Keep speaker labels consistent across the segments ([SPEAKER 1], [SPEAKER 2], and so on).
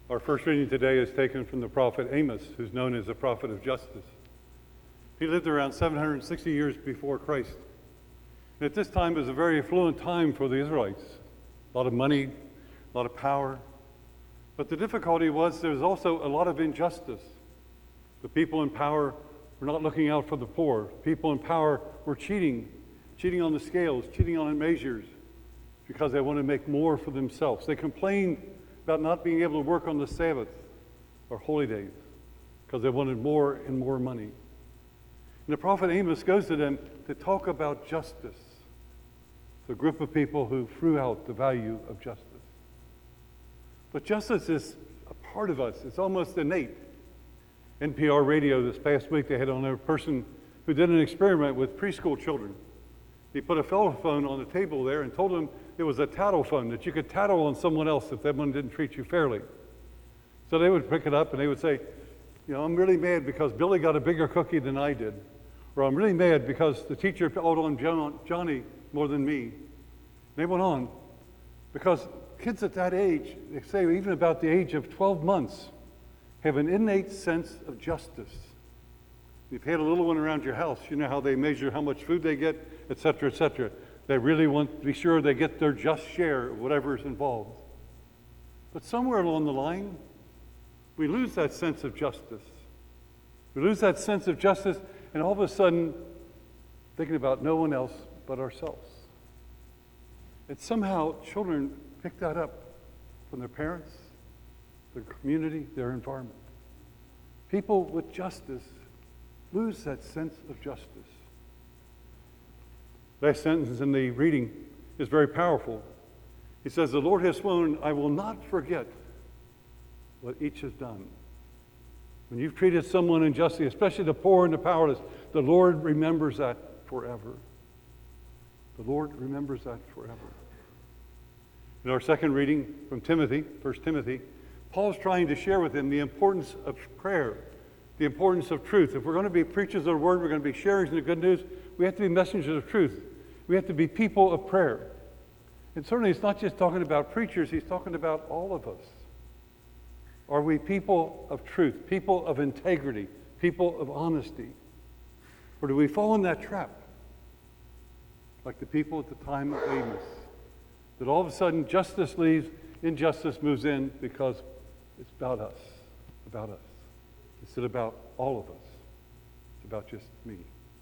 [SPEAKER 1] Our first reading today is taken from the prophet Amos, who's known as the prophet of justice. He lived around 760 years before Christ. And at this time, it was a very affluent time for the Israelites. A lot of money, a lot of power. But the difficulty was there was also a lot of injustice. The people in power were not looking out for the poor. People in power were cheating on the scales, cheating on the measures, because they wanted to make more for themselves. They complained about not being able to work on the Sabbath or holy days because they wanted more and more money. And the prophet Amos goes to them to talk about justice. It's a group of people who threw out the value of justice. But justice is a part of us. It's almost innate. NPR radio this past week, they had on a person who did an experiment with preschool children. He put a telephone on the table there and told them it was a tattle phone, that you could tattle on someone else if that one didn't treat you fairly. So they would pick it up and they would say, I'm really mad because Billy got a bigger cookie than I did. Or I'm really mad because the teacher called on Johnny more than me. And they went on. Because kids at that age, they say even about the age of 12 months, have an innate sense of justice. You've had a little one around your house, you know how they measure how much food they get, et cetera, et cetera. They really want to be sure they get their just share of whatever is involved. But somewhere along the line, we lose that sense of justice. We lose that sense of justice, and all of a sudden, thinking about no one else but ourselves. And somehow, children pick that up from their parents, their community, their environment. People with justice lose that sense of justice. Last sentence in the reading is very powerful. He says, "The Lord has sworn, I will not forget what each has done." When you've treated someone unjustly, especially the poor and the powerless, the Lord remembers that forever. The Lord remembers that forever. In our second reading from Timothy, 1 Timothy, Paul's trying to share with him the importance of prayer, the importance of truth. If we're going to be preachers of the word, we're going to be sharers of the good news, we have to be messengers of truth. We have to be people of prayer. And certainly it's not just talking about preachers, he's talking about all of us. Are we people of truth, people of integrity, people of honesty? Or do we fall in that trap, like the people at the time of Amos, that all of a sudden justice leaves, injustice moves in because it's about us, instead of about all of us. It's about just me.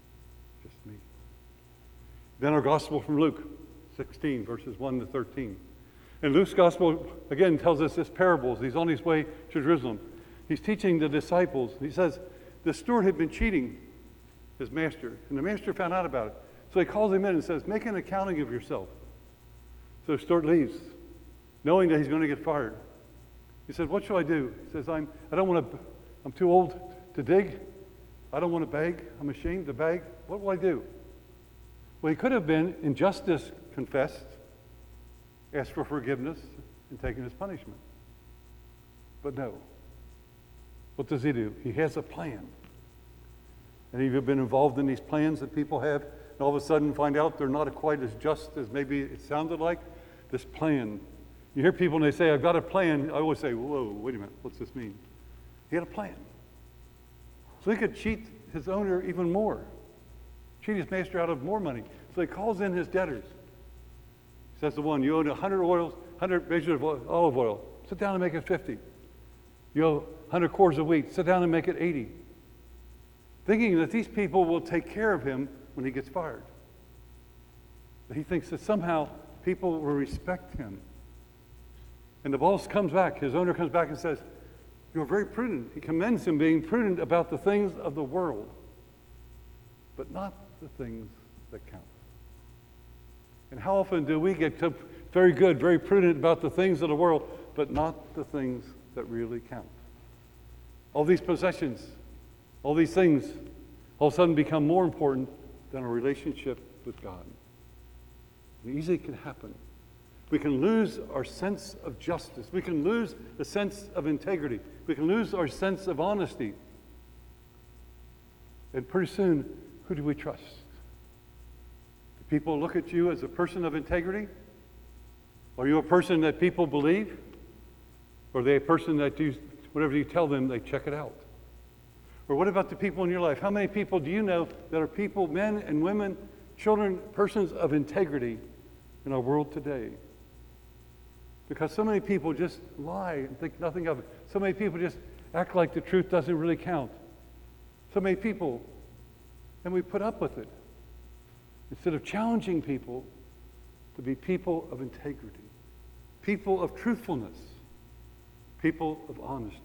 [SPEAKER 1] Then our gospel from Luke 16, verses 1 to 13. And Luke's gospel, again, tells us this parables. He's on his way to Jerusalem. He's teaching the disciples. He says, the steward had been cheating his master, and the master found out about it. So he calls him in and says, make an accounting of yourself. So the steward leaves, knowing that he's going to get fired. He said, what shall I do? He says, I'm too old to dig. I don't want to beg. I'm ashamed to beg. What will I do? Well, he could have been in justice confessed, asked for forgiveness, and taken his punishment. But no. What does he do? He has a plan. And have you been involved in these plans that people have, and all of a sudden find out they're not quite as just as maybe it sounded like? This plan. You hear people and they say, I've got a plan. I always say, whoa, wait a minute, what's this mean? He had a plan. So he could cheat his owner even more. Cheat his master out of more money. So he calls in his debtors. He says to one, you owe 100 measures of olive oil. Sit down and make it 50. You owe 100 quarters of wheat. Sit down and make it 80. Thinking that these people will take care of him when he gets fired. But he thinks that somehow people will respect him. And the boss comes back, his owner comes back and says, you're very prudent. He commends him being prudent about the things of the world, but not the things that count. And how often do we get very good, very prudent about the things of the world, but not the things that really count? All these possessions, all these things, all of a sudden become more important than a relationship with God. And easily can happen. We can lose our sense of justice. We can lose the sense of integrity. We can lose our sense of honesty. And pretty soon, who do we trust? Do people look at you as a person of integrity? Are you a person that people believe? Or are they a person that whatever you tell them, they check it out? Or what about the people in your life? How many people do you know that are people, men and women, children, persons of integrity in our world today? Because so many people just lie and think nothing of it. So many people just act like the truth doesn't really count. So many people, and we put up with it. Instead of challenging people to be people of integrity, people of truthfulness, people of honesty.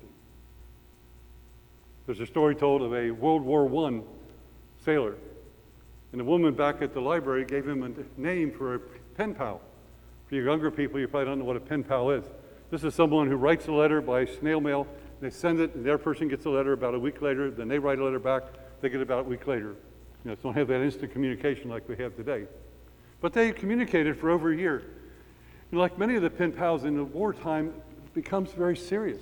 [SPEAKER 1] There's a story told of a World War I sailor. And the woman back at the library gave him a name for a pen pal. For you younger people, you probably don't know what a pen pal is. This is someone who writes a letter by snail mail. They send it, and their person gets a letter about a week later. Then they write a letter back. They get it about a week later. Don't have that instant communication like we have today. But they communicated for over a year. And like many of the pen pals in the wartime, it becomes very serious.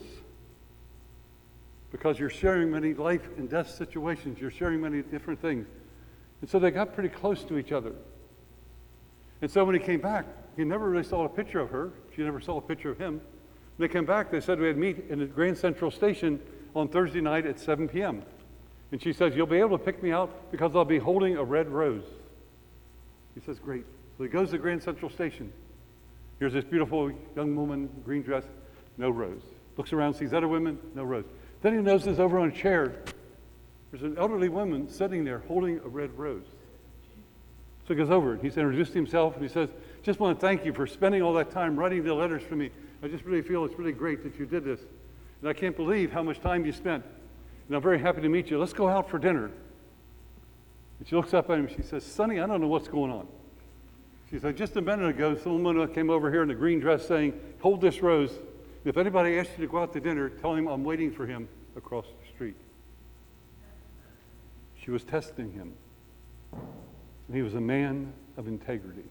[SPEAKER 1] Because you're sharing many life and death situations. You're sharing many different things. And so they got pretty close to each other. And so when he came back, he never really saw a picture of her. She never saw a picture of him. When they came back, they said we had to meet in the Grand Central Station on Thursday night at 7 p.m. And she says, you'll be able to pick me out because I'll be holding a red rose. He says, great. So he goes to Grand Central Station. Here's this beautiful young woman, green dress, no rose. Looks around, sees other women, no rose. Then he notices over on a chair, there's an elderly woman sitting there holding a red rose. So he goes over and he's introduced himself and he says, just want to thank you for spending all that time writing the letters for me. I just really feel it's really great that you did this. And I can't believe how much time you spent. And I'm very happy to meet you. Let's go out for dinner. And she looks up at him and she says, Sonny, I don't know what's going on. She said, just a minute ago, someone came over here in a green dress saying, hold this rose. If anybody asks you to go out to dinner, tell him I'm waiting for him across the street. She was testing him. And he was a man of integrity.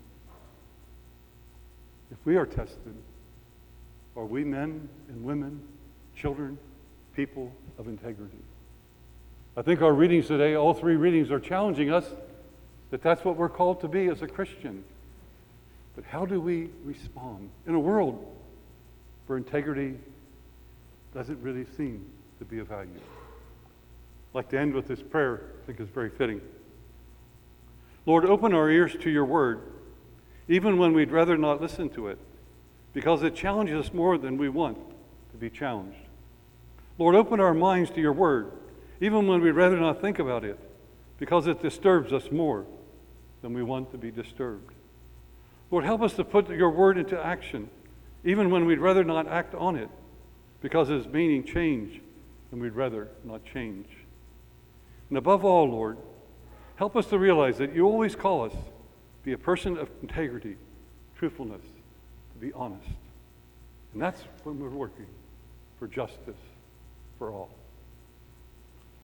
[SPEAKER 1] If we are tested, are we men and women, children, people of integrity? I think our readings today, all three readings, are challenging us that that's what we're called to be as a Christian. But how do we respond in a world where integrity doesn't really seem to be of value? I'd like to end with this prayer. I think it's very fitting. Lord, open our ears to your word, even when we'd rather not listen to it, because it challenges us more than we want to be challenged. Lord, open our minds to your word, even when we'd rather not think about it, because it disturbs us more than we want to be disturbed. Lord, help us to put your word into action, even when we'd rather not act on it, because it's meaning change, and we'd rather not change. And above all, Lord, help us to realize that you always call us to be a person of integrity, truthfulness, to be honest. And that's when we're working for justice for all.